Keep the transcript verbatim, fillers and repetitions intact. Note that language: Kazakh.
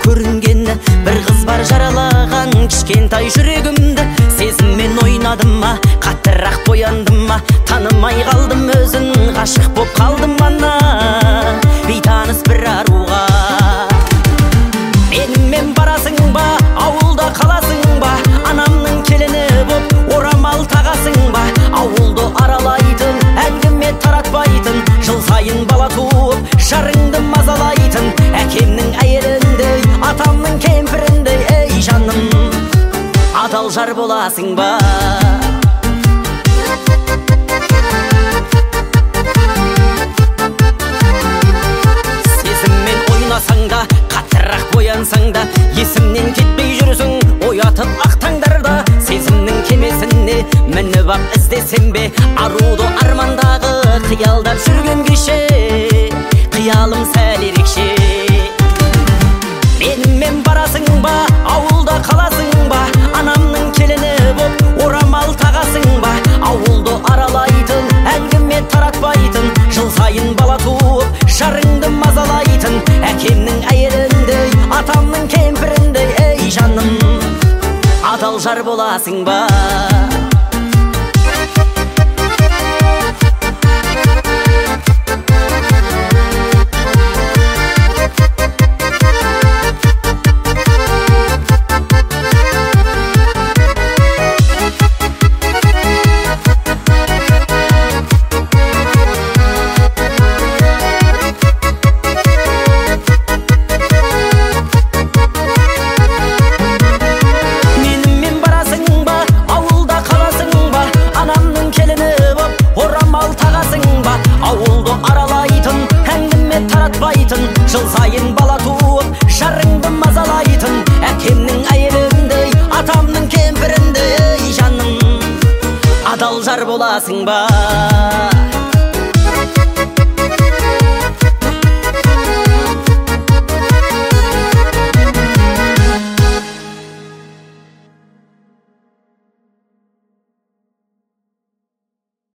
көрінгені, бір қыз бар жаралаған кішкентай жүрегімді. Сезіммен ойнадым ма, қаттырақ бояндым ма, танымай қалдым өзін, ғашық боп қалдым ана бейтаныс бір аруға. Менімен барасың ба, ауылда қаласың ба, анамның келіні боп орамал тағасың ба, ауылды аралайтын, әңгіме таратпайтын, жыл сайын бала туып жарыңды мазалайтын, әкемнің әйеліндей, атамның кемпіріндей, ей жаным, адал жар боласың ба? Сезіммен ойнасаң да, қаттырақ боянсаң да, есімнен кетпей жүрсің, оятып ақтаңдарда. Сезімнің кемесіне мініп ап іздесем бе, аруды армандағы қиялдап жүрген кеше, қиялым сәл ерекше. Менімен барасың ба, ауылда қаласың ба, анамның келіні боп орамал тағасың ба, ауылды аралайтын, әңгіме таратпайтын, жыл сайын бала туып жарыңды мазалайтын, әкемнің әйеліндей, атамның кемпіріндей, ей жаным, адал жар боласың ба? Ауылды аралайтын, әңгіме таратпайтын, жыл сайын бала туып жарыңды мазалайтын, әкемнің әйеліндей, атамның кемпіріндей, ей жаным, адал жар боласың ба?